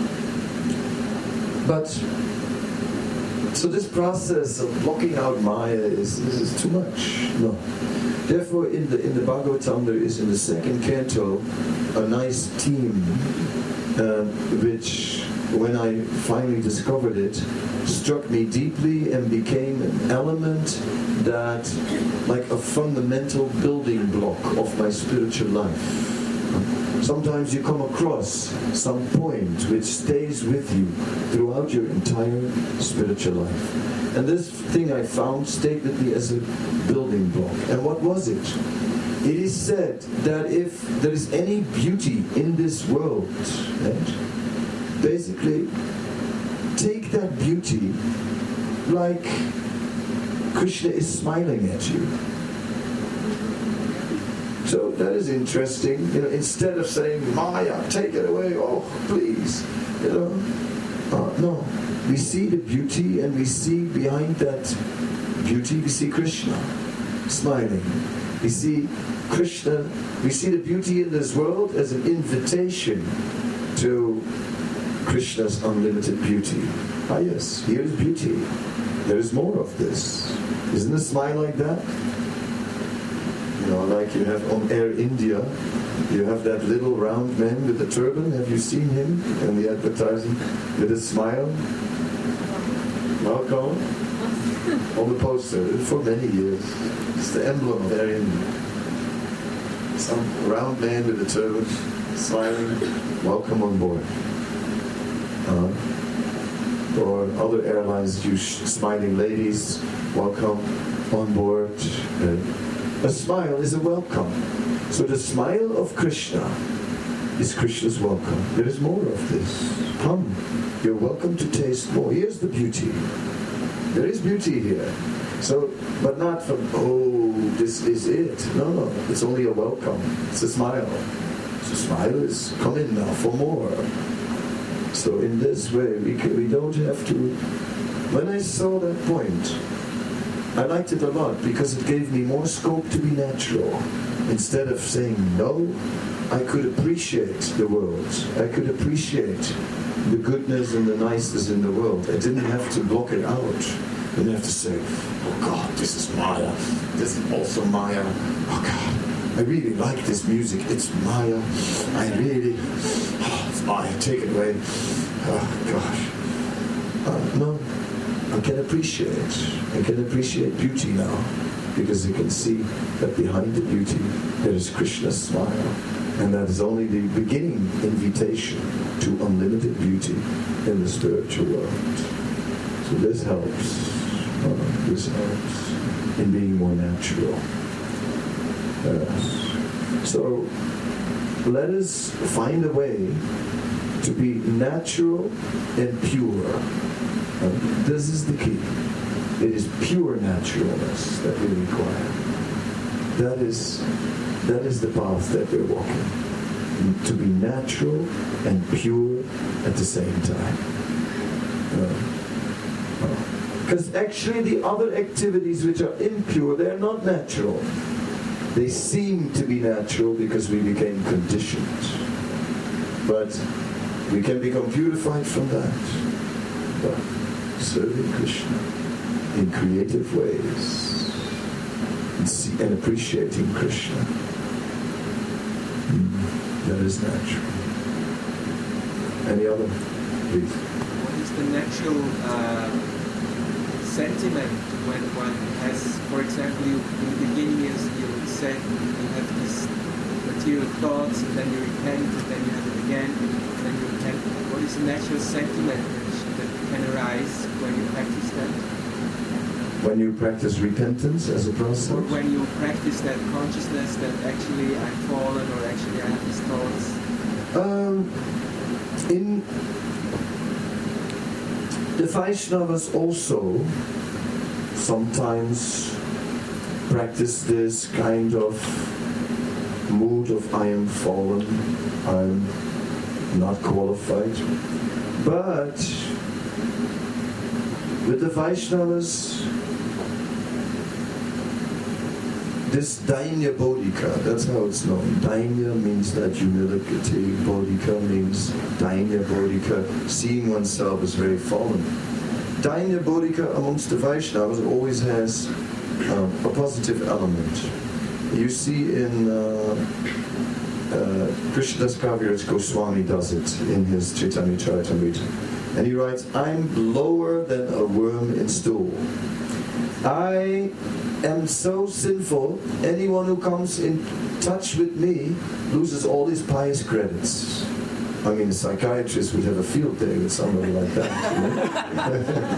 But, so this process of blocking out Maya is, is, is too much. No. Therefore, in the in the Bhagavatam, there is in the second canto a nice theme, uh, which, when I finally discovered it, struck me deeply and became an element that, like a fundamental building block of my spiritual life. Sometimes you come across some point which stays with you throughout your entire spiritual life. And this thing I found stayed with me as a building block. And what was it? It is said that if there is any beauty in this world, right, basically take that beauty like Krishna is smiling at you. So that is interesting. You know, instead of saying, Maya, take it away, oh, please, you know, uh, no. We see the beauty, and we see behind that beauty, we see Krishna smiling. We see Krishna, we see the beauty in this world as an invitation to Krishna's unlimited beauty. Ah yes, here is beauty. There is more of this. Isn't a smile like that? You know, like you have on Air India, you have that little round man with the turban. Have you seen him in the advertising with a smile? Welcome. On the poster for many years. It's the emblem of Air India. Some round man with a turban, smiling. Welcome on board. Uh, or other airlines use smiling ladies. Welcome on board. Uh, A smile is a welcome. So the smile of Krishna is Krishna's welcome. There is more of this. Come, you're welcome to taste more. Here's the beauty. There is beauty here. So, but not from, oh, this is it. No, no, it's only a welcome. It's a smile. So smile is, come in now for more. So in this way, we, can, we don't have to, when I saw that point, I liked it a lot because it gave me more scope to be natural. Instead of saying no, I could appreciate the world. I could appreciate the goodness and the niceness in the world. I didn't have to block it out. I didn't have to say, oh God, this is Maya. This is also Maya. Oh God, I really like this music. It's Maya. I really, oh, it's Maya. Take it away. Oh gosh. Uh, no. I can appreciate, I can appreciate beauty now, because you can see that behind the beauty there is Krishna's smile, and that is only the beginning invitation to unlimited beauty in the spiritual world. So this helps, uh, this helps in being more natural. Uh, so let us find a way to be natural and pure. Uh, this is the key. It is pure naturalness that we require. That is, that is the path that we're walking. To be natural and pure at the same time. Because uh, uh, actually the other activities which are impure, they're not natural. They seem to be natural because we became conditioned. But we can become purified from that by serving Krishna in creative ways and, see, and appreciating Krishna. Mm. That is natural. Any other, please? What is the natural uh, sentiment when one has, for example, you, in the beginning, as you said, you have these material thoughts, and then you repent, and then you have it again, and then you repent. What is the natural sentiment that can arise when you practice that? When you practice repentance as a process? Or when you practice that consciousness that actually I've fallen, or actually I have these thoughts? Um, in the Vaishnavas also sometimes practice this kind of mood of I am fallen, I'm not qualified. But with the Vaishnavas, this Dainya Bodhika, that's how it's known. Dainya means that humility, Bodhika means Dainya Bodhika, seeing oneself as very fallen. Dainya Bodhika amongst the Vaishnavas always has uh, a positive element. You see in uh, uh, Krishnadas Kaviraj Goswami does it in his Chaitanya Charitamrita. And he writes, I'm lower than a worm in stool. I am so sinful, anyone who comes in touch with me loses all his pious credits. I mean, a psychiatrist would have a field day with somebody like that.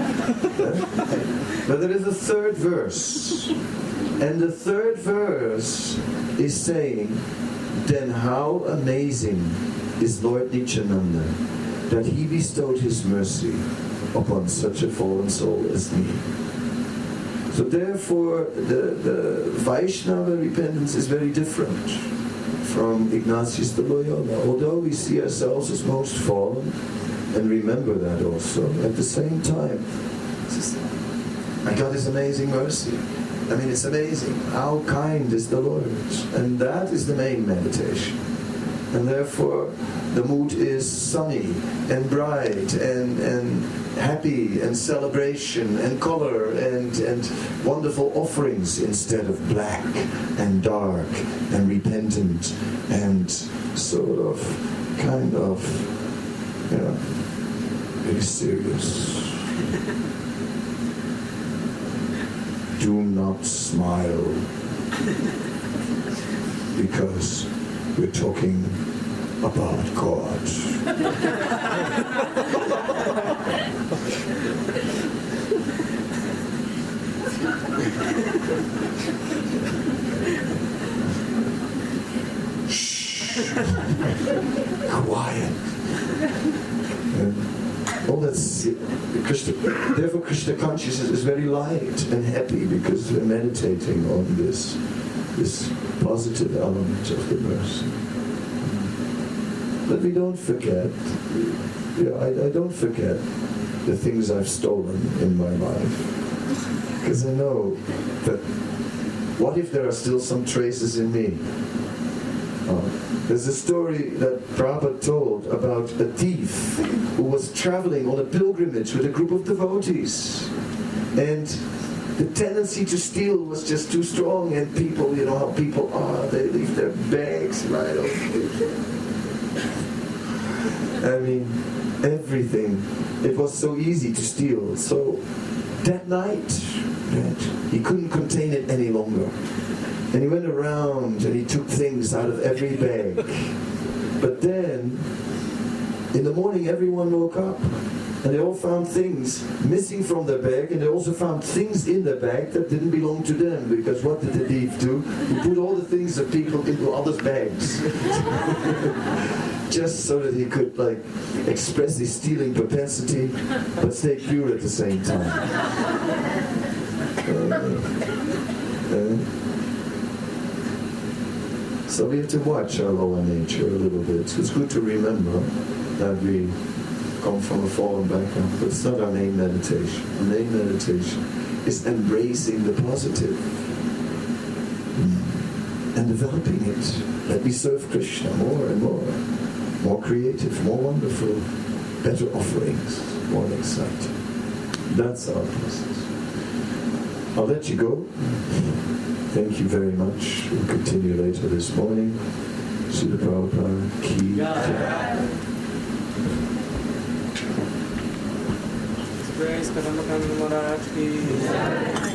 But there is a third verse. And the third verse is saying, then how amazing is Lord Nityananda that he bestowed his mercy upon such a fallen soul as me. So therefore, the, the Vaishnava repentance is very different from Ignatius de Loyola. Although we see ourselves as most fallen, and remember that also, at the same time, just, I got His amazing mercy. I mean, it's amazing. How kind is the Lord? And that is the main meditation. And therefore, the mood is sunny and bright and, and happy and celebration and color and, and wonderful offerings instead of black and dark and repentant and sort of, kind of, you know, very serious. Do not smile because we're talking about God. Shh. Quiet. Uh, all that's Krishna. Therefore, Krishna consciousness is very light and happy because we're meditating on this, this positive element of the mercy. But we don't forget, you know, I, I don't forget the things I've stolen in my life. Because I know that, what if there are still some traces in me? Uh, there's a story that Prabhupada told about a thief who was traveling on a pilgrimage with a group of devotees. And the tendency to steal was just too strong, and people, you know how people are, they leave their bags right over. I mean, everything. It was so easy to steal. So that night, he couldn't contain it any longer. And he went around and he took things out of every bag. But then, in the morning, everyone woke up And they all found things missing from their bag, and they also found things in their bag that didn't belong to them, because what did the thief do? He put all the things of people into others' bags. Just so that he could like express his stealing propensity, but stay pure at the same time. Uh, uh, so we have to watch our lower nature a little bit. It's good to remember that we come from a fallen background, but it's not our main meditation. Our main meditation is embracing the positive mm. and developing it. Let me serve Krishna more and more. More creative, more wonderful, better offerings, more exciting. That's our process. I'll let you go. Thank you very much. We'll continue later this morning. Srila Prabhupada Ki Jai. Praise Kadamba Maharaj Ki Jai.